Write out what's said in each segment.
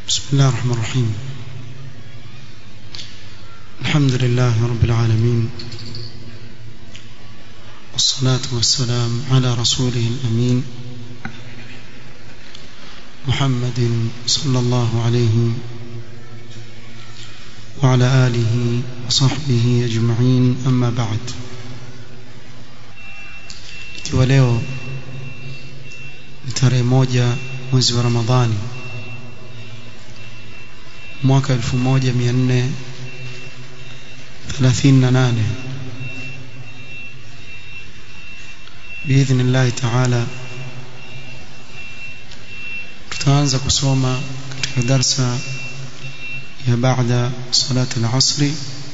بسم الله الرحمن الرحيم. الحمد لله رب العالمين، والصلاة والسلام على رسوله الأمين محمد صلى الله عليه وعلى آله وصحبه أجمعين. أما بعد، ikiwa leo ni tarehe 1 mwezi wa Ramadhani mwaka 1438 biidhnillahi ta'ala, tutaanza kusoma katika darsa ya baada salati al-asri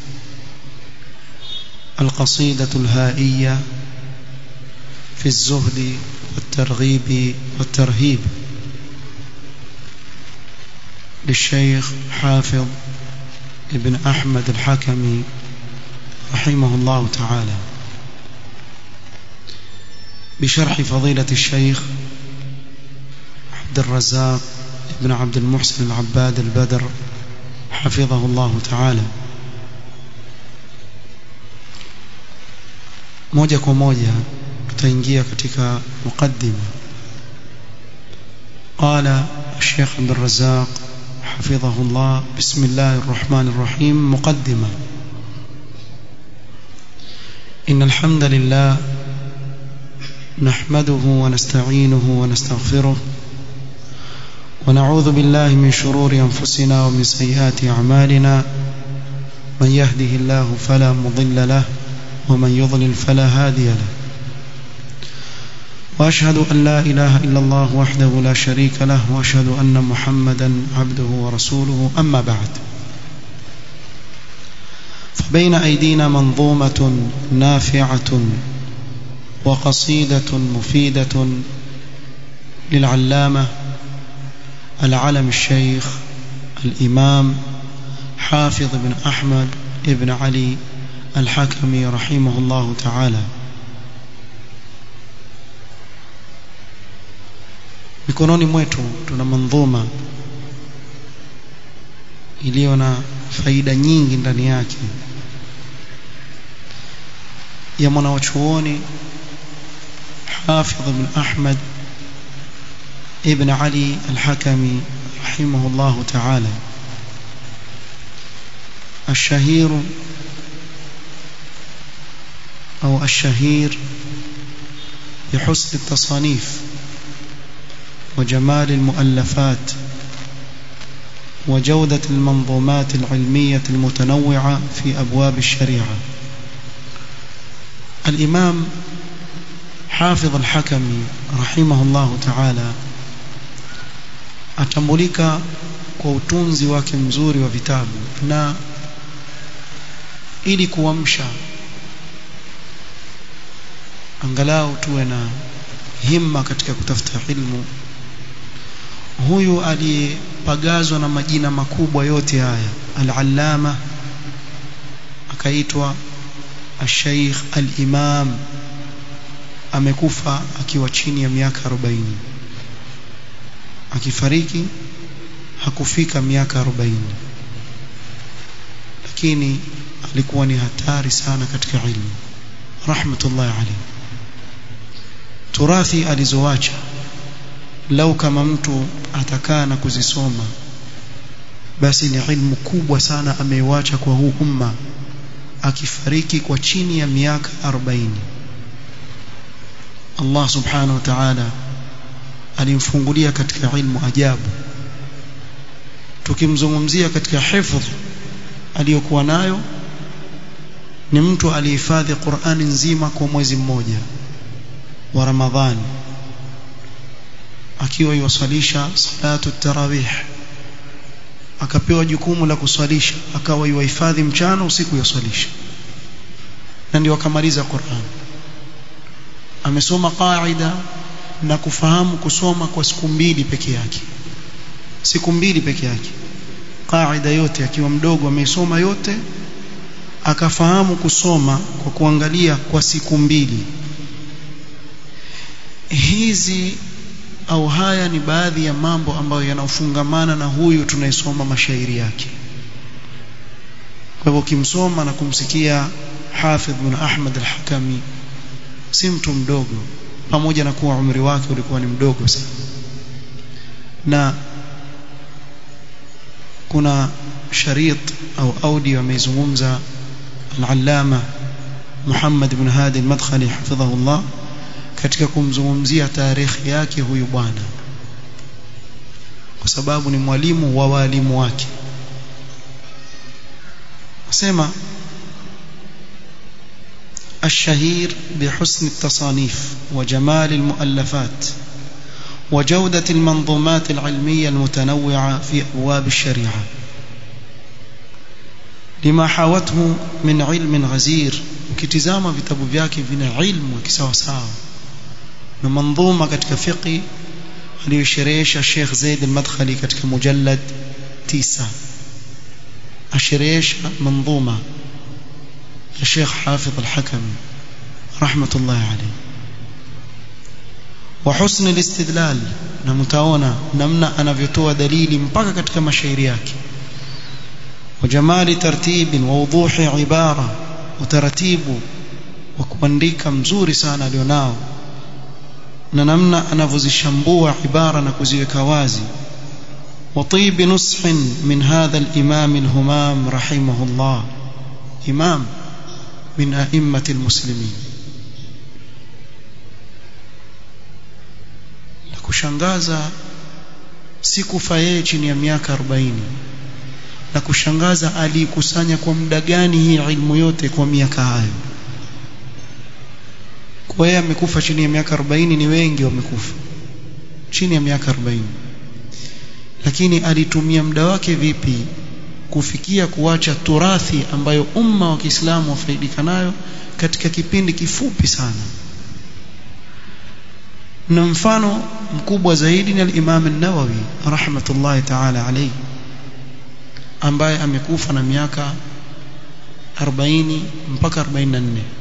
al-qasidatu al-haiyya في الزهد والترغيب والترهيب للشيخ حافظ ابن أحمد الحكمي رحمه الله تعالى، بشرح فضيلة الشيخ عبد الرزاق ابن عبد المحسن العباد البدر حفظه الله تعالى. moja kwa moja tutaingia katika muqaddima. قال الشيخ عبد الرزاق حفظه الله: بسم الله الرحمن الرحيم. مقدمة. إن الحمد لله نحمده ونستعينه ونستغفره، ونعوذ بالله من شرور أنفسنا ومن سيئات أعمالنا، من يهده الله فلا مضل له ومن يضلل فلا هادي له، وأشهد أن لا إله إلا الله وحده لا شريك له، وأشهد أن محمدا عبده ورسوله. أما بعد، فبين أيدينا منظومة نافعة وقصيدة مفيدة للعلامة العلم الشيخ الإمام حافظ بن أحمد ابن علي الحكمي رحمه الله تعالى. mikononi mwetu tuna mandhuma iliyo na faida nyingi ndani yake ya mwanachuoni Hafidh ibn Ahmad ibn Ali al-Hakami rahimahullah ta'ala, الشهير أو الشهير بحسن التصانيف وجمال المؤلفات وجودة المنظومات العلمية المتنوعة في أبواب الشريعة. الإمام حافظ الحكمي رحمه الله تعالى atambulika kwa utunzi wake mzuri wa vitabu, na ili kuamsha angalau tuwe na himma katika kutafuta ilmu, huyu aliyepagazwa na majina makubwa yote haya, al-allama, akaitwa al-sheikh al-imam, amekufa akiwa chini ya miaka 40. Akifariki hakufika miaka 40, lakini alikuwa ni hatari sana katika ilmu, rahmatullahi alayhi. Turathi alizoacha, lau kama mtu atakaa na kuzisoma, basi ni ilmu kubwa sana ameiacha kwa huu umma, akifariki kwa chini ya miaka 40. Allah subhanahu wa ta'ala alimfungulia katika ilmu ajabu. Tukimzungumzia katika hifadh aliyokuwa nayo, ni mtu alihifadhi Qur'ani nzima kwa mwezi mmoja wa Ramadhani, akiwa yuwasalisha salatu tarawih, akapewa jukumu la kuswalisha, akawa yuhifadhi mchana usiku yuswalisha, na ndio akamaliza Qur'an. Amesoma qaida na kufahamu kusoma kwa siku 2 peke yake, siku 2 peke yake, qaida yote akiwa mdogo ameisoma yote, akafahamu kusoma kwa kuangalia kwa siku 2. Hizi au haya ni baadhi ya mambo ambayo yanafungamana na huyu tunayesoma mashairi yake. Kwa hivyo kimsoma na kumsikia Hafidh bin Ahmad al-Hakami si mtu mdogo, pamoja na kuwa umri wake ulikuwa ni mdogo sana. Na kuna sharit au audio amezungumza al-Allama Muhammad ibn Hadi al-Madkhali hafidhahullah katika kumzungumzia tarehe yake huyu bwana, kwa sababu ni mwalimu wa walimu wake. Asema الشهير بحسن التصانيف وجمال المؤلفات وجودة المنظومات العلمية المتنوعة في أبواب الشريعة لما حاوته من علم غزير. ukitizama vitabu vyake vina ilmu kisawasawa na manzuma katika fiqh aliyosherehesha Sheikh Zaid al-Madkhali katika mujallad 9, asherehesha manzuma ya Sheikh Hafidh al-Hakami rahmatullahi alayhi. wa husn al-istidlal, na mtaona namna anavyotoa dalili mpaka katika mashairi yake. wa jamali tartib wa wuduh ibara, utaratibu wa kuandika mzuri sana alionao, na namna anavyozishambua ibara na kuziweka wazi. wa tib nush min hadha al-imam al-humam rahimahullah, imam min a'immati al-muslimin. La kushangaza si kufa yeye chini ya miaka 40, na kushangaza alikusanya kwa muda gani hii ilmu yote kwa miaka hayo. Kwa yeye amekufa chini ya miaka 40, ni wengi wamekufa chini ya miaka 40, lakini alitumia muda wake vipi kufikia kuacha turathi ambayo umma wa Kiislamu wafaidika nayo katika kipindi kifupi sana. Na mfano mkubwa zaidi ni al-Imam an-Nawawi rahmatullahi ta'ala alayhi, ambaye amekufa na miaka 40 mpaka 44.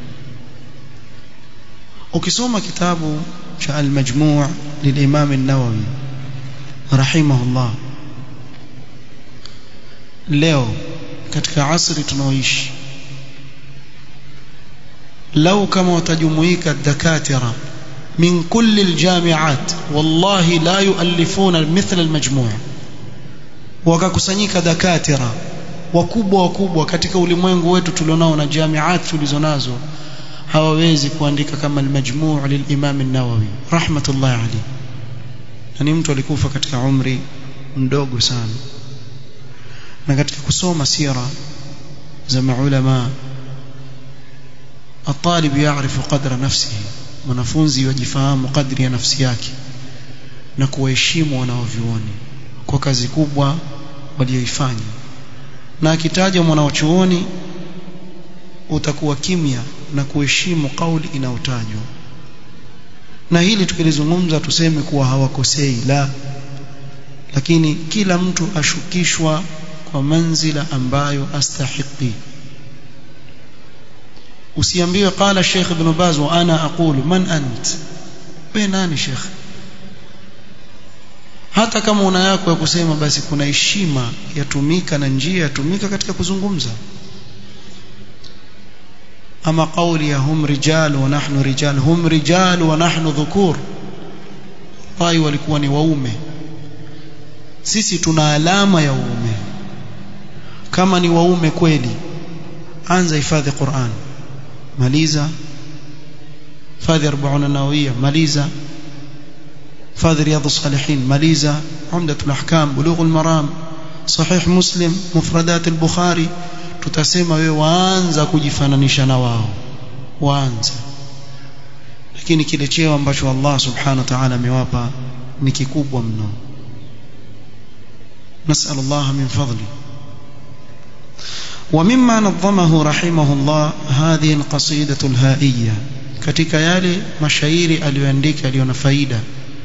ukisoma kitabu cha al-Majmu' lil-Imam an-Nawawi rahimahullah, leo katika asri tunaoishi, lau kama watajumuika dakatira min kulli aljamiat, wallahi la yuallifuna mithla almajmu', wakakusanyika dakatira wakubwa katika ulimwengu wetu tulionao na jamiat tulizonazo, hawawezi kuandika kama almajmu' lilimam an-Nawawi rahmatullahi alayhi. Na ni mtu alikufa katika umri mdogo sana. Na katika kusoma sira za maulama, الطالب يعرف قدر نفسه, mwanafunzi yajifahamu kadri ya nafsi yake na kuwaheshimu wanaovioni kwa kazi kubwa walioifanya. Na akitaja mwanachuoni utakuwa kimya na kuheshimu kauli inayotajwa. Na hili tukilizungumza tuseme kuwa hawakosei, la, lakini kila mtu ashukishwa kwa manzila ambayo astahiki. Usiambiwe qala Sheikh Ibn Baz wa ana aqulu man ant, wewe nani Sheikh? Hata kama una yako ya kusema, basi kuna heshima yatumika na njia yatumika katika kuzungumza. Ama kauli ya hum rijal wa nahnu rijal, hum rijal wa nahnu dhukur, wao walikuwa ni waume, sisi tuna alama ya uume. Kama ni waume kweli, anza hifadhi Qur'an, maliza hifadhi 40 nawawiyya, maliza hifadhi riyadhus salihin, maliza umdatul ahkam, bulughul maram, sahih muslim, mufradat al-Bukhari. Tutasema wewe waanza kujifananisha na wao, waanza. Lakini kile cheo ambacho Allah subhanahu wa ta'ala amewapa ni kikubwa mno. نسأل الله من فضله. ومما نظمه رحمه الله هذه القصيدة الهائية, katika yale mashairi aliyoandika aliyo na faida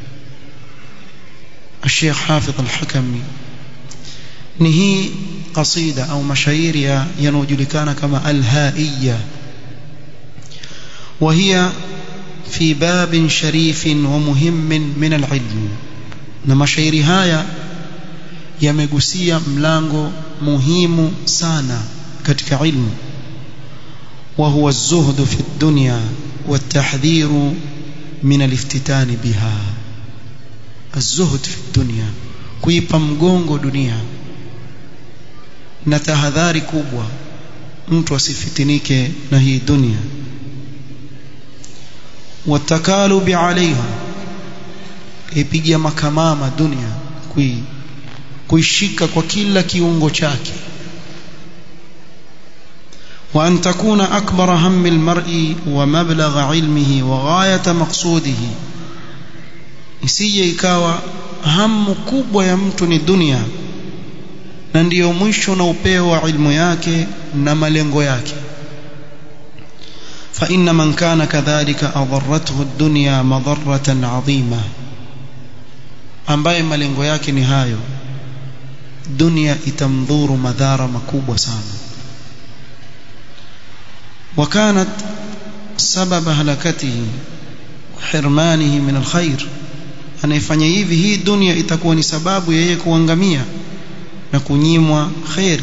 الشيخ حافظ الحكمي ni hii qasida au mashairi yanayojulikana kama al-haiyya, وهي في باب شريف ومهم من العلم. na mashairi haya yamegusia mlango muhimu sana katika ilmu, wa huwa az-zuhd fi ad-dunya wat-tahdhir min al-iftitan biha. Az-zuhd fi ad-dunya, kuipa mgongo dunia na tahadhari kubwa mtu asifitinike na hii dunia. Watakalubi alaiha, ipigia makamama dunia, kuishika kwa kila kiungo chake. Wa an takuna akbara hammi almar'i wa mablagha ilmihi wa ghayata maqsudihi, isije ikawa hamu kubwa ya mtu ni dunia na ndiyo mwisho na upeo wa ilmu yake na malengo yake. Fa inna man kana kadhalika adarrathu ad-dunya madarratan 'azima, ambaye malengo yake ni hayo, dunia itamdhuru madhara makubwa sana. Wa kanat sabab halakatihi wa hirmanihi min alkhair, anayefanya hivi hii dunia itakuwa ni sababu yeye kuangamia na kunyimwa khairi.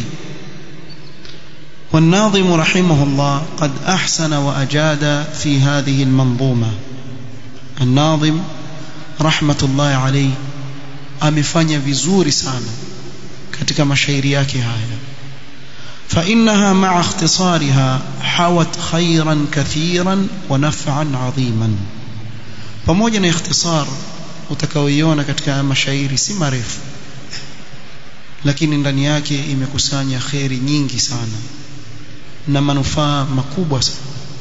والناظم رحمه الله قد أحسن وأجاد في هذه المنظومة. الناظم رحمة الله عليه amefanya vizuri sana katika mashairi yake haya. فإنها مع اختصارها حوت خيرا كثيرا ونفعا عظيما. pamoja na ikhtisar utakaoiona katika mashairi si marefu, lakini ndani yake imekusanya khairi nyingi sana na manufaa makubwa sana.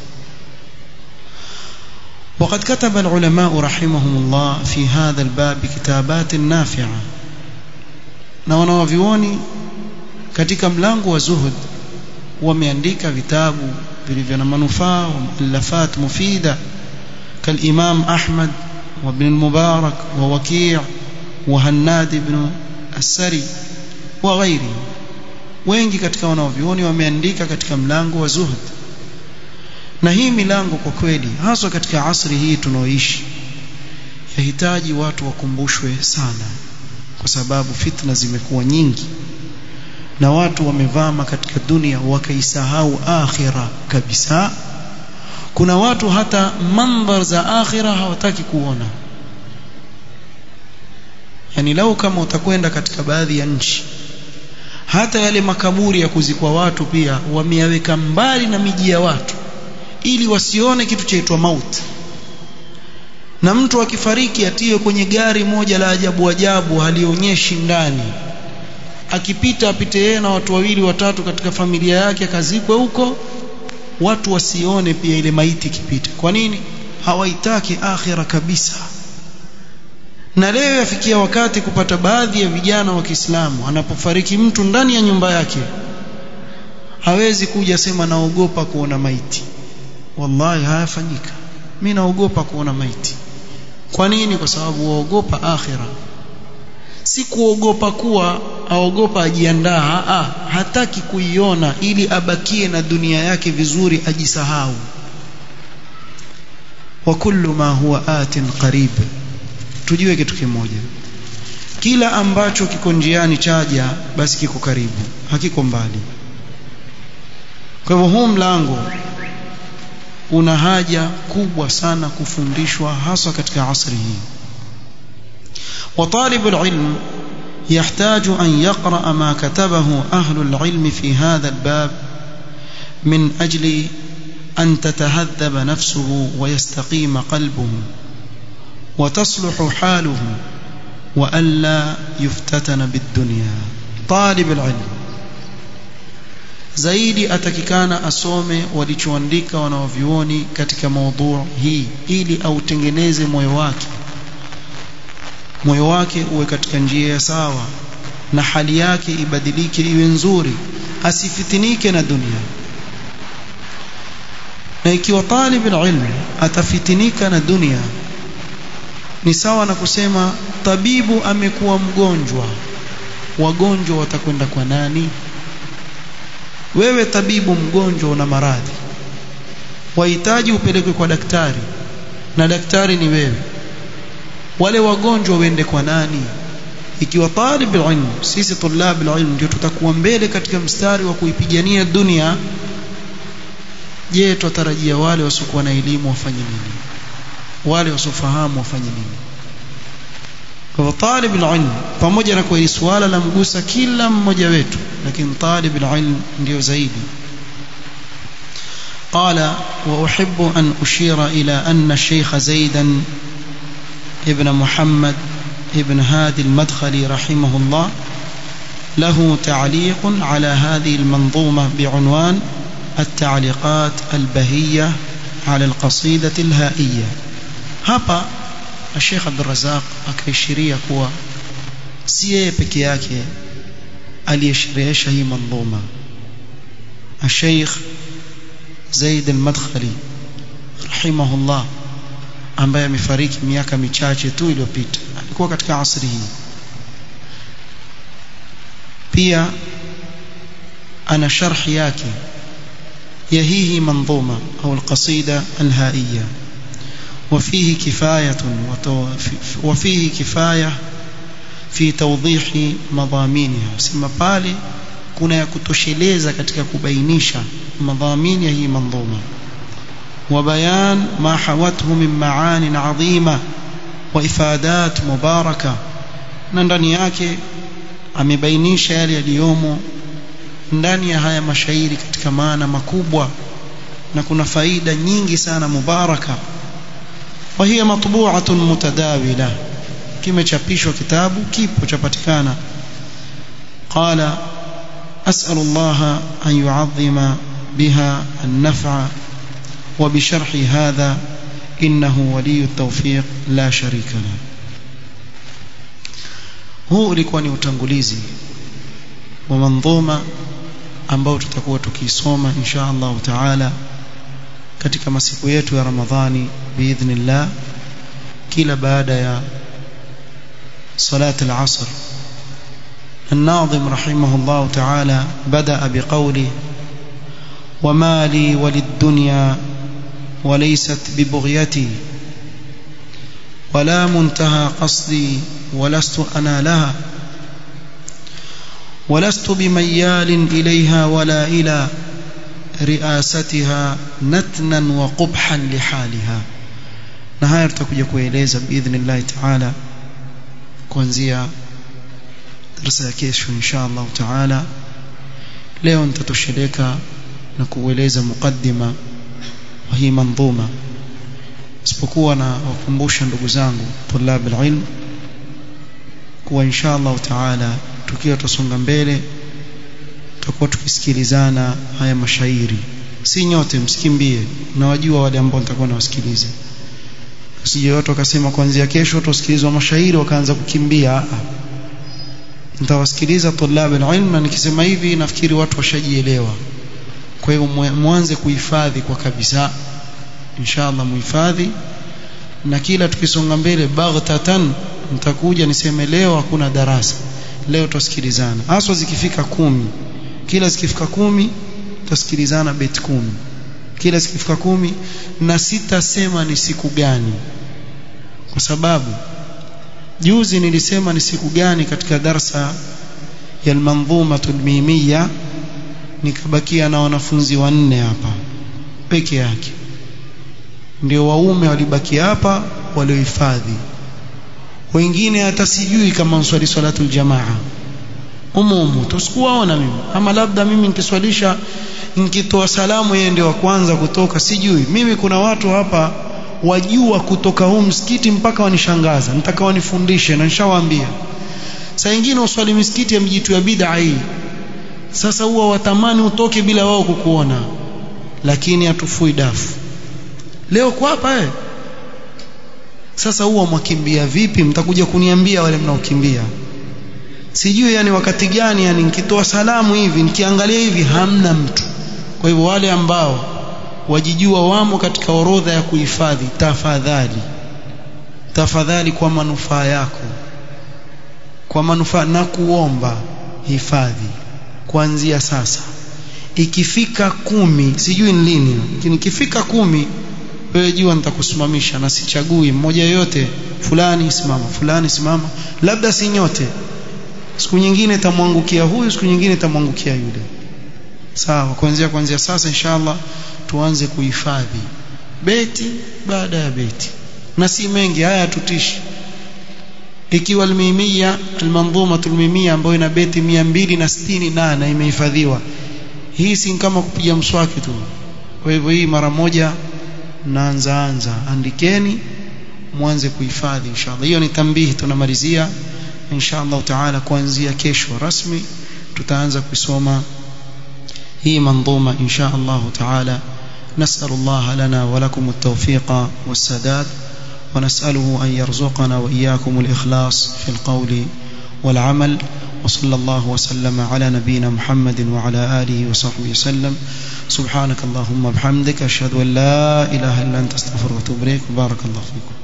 وقد كتب العلماء رحمهم الله في هذا الباب كتابات نافعة. na wanawavioni katika mlango wa zuhud wameandika vitabu vilivyo na manufaa, muallafat mufida كالإمام أحمد وابن المبارك ووكيع وهناد بن السري وغيره. wengi katika wanavyuoni wameandika katika mlango wa zuhud. na hii milango kwa kweli hasa katika asri hii tunaoishi yahitaji watu wakumbushwe sana, kwa sababu fitna zimekuwa nyingi na watu wamevama katika dunia wakaisahau akhira kabisa. kuna watu hata mandhar za akhira hawataki kuona. yani lau kama utakwenda katika baadhi ya nchi, hata yale makaburi ya kuzikwa watu pia wameyaweka mbali na miji ya watu ili wasione kitu chaitwa mauti. na mtu akifariki atiwe kwenye gari moja la ajabu ajabu halionyeshi ndani, akipita apite yeye na watu wawili watatu katika familia yake, akazikwe huko, watu wasione pia ile maiti kipita. kwa nini? hawaitaki akhira kabisa. na leo yafikia wakati kupata baadhi ya vijana wa Kiislamu, anapofariki mtu ndani ya nyumba yake hawezi kuja sema naogopa kuona maiti. wallahi hayafanyika, mimi naogopa kuona maiti. kwa nini? kwa sababu waogopa akhira. si kuogopa kuwa aogopa ajiandaa, hataki kuiona ili abakie na dunia yake vizuri, ajisahau. wa kullu ma huwa atin qarib, tujue kitu kimoja, kila ambacho kiko njiani chaja basi kiko karibu, hakiko mbali. kwa hivyo huu mlango una haja kubwa sana kufundishwa hasa katika asri hii. وطالب العلم يحتاج أن يقرأ ما كتبه أهل العلم في هذا الباب من أجل أن تتهذب نفسه ويستقيم قلبه وتصلح حاله وألا يفتتن بالدنيا. طالب العلم zaidi atakikana asome walichoandika wanaovioni katika mada hii, ili autengeneze moyo wake uwe katika njia ya sawa na hali yake ibadilike iwe nzuri, asifitinike na dunia. na ikiwa talib alilm atafitinika na dunia, ni sawa na kusema tabibu amekuwa mgonjwa, wagonjwa watakwenda kwa nani? wewe tabibu mgonjwa una maradhi, wahitaji upelekwe kwa daktari, na daktari ni wewe, wale wagonjwa waende kwa nani? Ikiwa talib ilm, sisi tulab ilm ndio tutakuwa mbele katika mstari wa kuipigania dunia, je, tutarajia wale wasiokuwa na elimu wafanye nini? Wale wasiofahamu wafanye nini? Kwa talib ilm, pamoja na kwa hili swala la mgusa kila mmoja wetu, lakini talib ilm ndio zaidi. قال وأحب أن أشير إلى أن الشيخ زيدا ابن محمد ابن هادي المدخلي رحمه الله له تعليق على هذه المنظومة بعنوان التعليقات البهية على القصيدة الهائية. hapa الشيخ عبد الرزاق akaishiria kuwa si yeye peke yake aliyesherehesha hii manzuma. الشيخ Zaid al-Madkhali rahimahullah, ambaye amefariki miaka michache tu iliyopita, alikuwa katika asri hii. Pia ana sharhi yake ya hii manzuma au al-qasida al-haiyya, وفيه كفاية في توضيح مضامينها. sema pale kuna ya kutosheleza katika kubainisha madhamini ya hii manzuma, wa bayan ma hawathu min ma'anin 'azima wa ifadat mubaraka, na ndani yake amebainisha yale yaliyomo ndani ya haya mashairi katika maana makubwa, na kuna faida nyingi sana mubaraka. wa hiya matbu'atun mutadawila, kimechapishwa kitabu kipo chapatikana. qala أسأل الله أن يعظم بها النفع وبشرح هذا إنه ولي التوفيق لا شريك له. huu ulikuwa ni utangulizi wa manzuma ambao tutakuwa tukisoma insha Allah taala katika masiku yetu ya Ramadhani biidhnillah, kila baada ya salat al-asr. الناظم رحمه الله تعالى بدأ بقوله: وما لي وللدنيا وليست ببغيتي ولا منتهى قصدي ولست أنا لها ولست بميال إليها ولا إلى رئاستها نتنا وقبحا لحالها. نهاية تكوجا kueleza بإذن الله تعالى kuanzia darasa ya kesho insha Allah taala. Leo nitatosheleka na kueleza mukaddima wa hii manzuma, isipokuwa na wakumbusha ndugu zangu tulab alilm kuwa insha Allah taala tukiwa tusonga mbele tutakuwa tukisikilizana haya mashairi. Si nyote msikimbie, na wajua wale ambao nitakuwa nawasikiliza, usije watu wakasema kuanzia kesho tusikilizwa mashairi wakaanza kukimbia. Nitawasikiliza tulab alilm, na nikisema hivi nafikiri watu washajielewa. Kwa hiyo muanze kuhifadhi kwa kabisa, inshallah muhifadhi, na kila tukisonga mbele baghtatan nitakuja niseme leo hakuna darasa, leo tusikilizana. Haswa zikifika 10, kila zikifika 10 tusikilizana beti 10, kila zikifika 10, na sitasema ni siku gani, kwa sababu juzi nilisema ni siku gani katika darasa ya al-manzumatu al-mimiyya, nikabakia na wanafunzi 4 hapa peke yake, ndio waume walibaki hapa waliohifadhi. Wengine hata sijui kama nswali salatul jamaa umumu tusikuwaona mimi, ama labda mimi nikiswalisha nikitoa salamu yeye ndio wa kwanza kutoka, sijui mimi. Kuna watu hapa wajua kutoka huu msikiti mpaka wanishangaza, nitaka wanifundishe, na nishawaambia saa nyingine uswali msikiti ya mjitu ya bid'a hii, sasa huwa watamani utoke bila wao kukuona, lakini hatufui dafu leo kwa hapa Sasa huwa mwakimbia vipi? Mtakuja kuniambia wale mnaokimbia, sijui yani wakati gani, yani nikitoa salamu hivi nikiangalia hivi hamna mtu. Kwa hivyo wale ambao wajijua wamo katika orodha ya kuhifadhi, tafadhali kwa manufaa yako, kwa manufaa na kuomba hifadhi kuanzia sasa. Ikifika 10, sijui ni lini, lakini ikifika 10 wewe jua nitakusimamisha na sichagui mmoja yote, fulani simama, labda si nyote, siku nyingine tamwangukia huyu, siku nyingine tamwangukia yule. Sawa, kuanzia sasa inshallah tuanze kuhifadhi beti baada ya beti, na si mengi haya tutishi. Ikiwa al-mimia al-manzuma al-mimia ambayo ina beti 260 na imehifadhiwa, hii si kama kupiga mswaki tu. Kwa hivyo hii mara moja naanza andikeni mwanze kuhifadhi inshallah. Hiyo ni tambihi tunamalizia inshallah taala. Kuanzia kesho rasmi tutaanza kusoma hii manzuma inshallah taala. نسأل الله لنا ولكم التوفيق والسداد، ونسأله أن يرزقنا وإياكم الإخلاص في القول والعمل. وصلى الله وسلم على نبينا محمد وعلى آله وصحبه وسلم. سبحانك اللهم وبحمدك، أشهد أن لا إله إلا أنت، أستغفرك وأتوب إليك. بارك الله فيكم.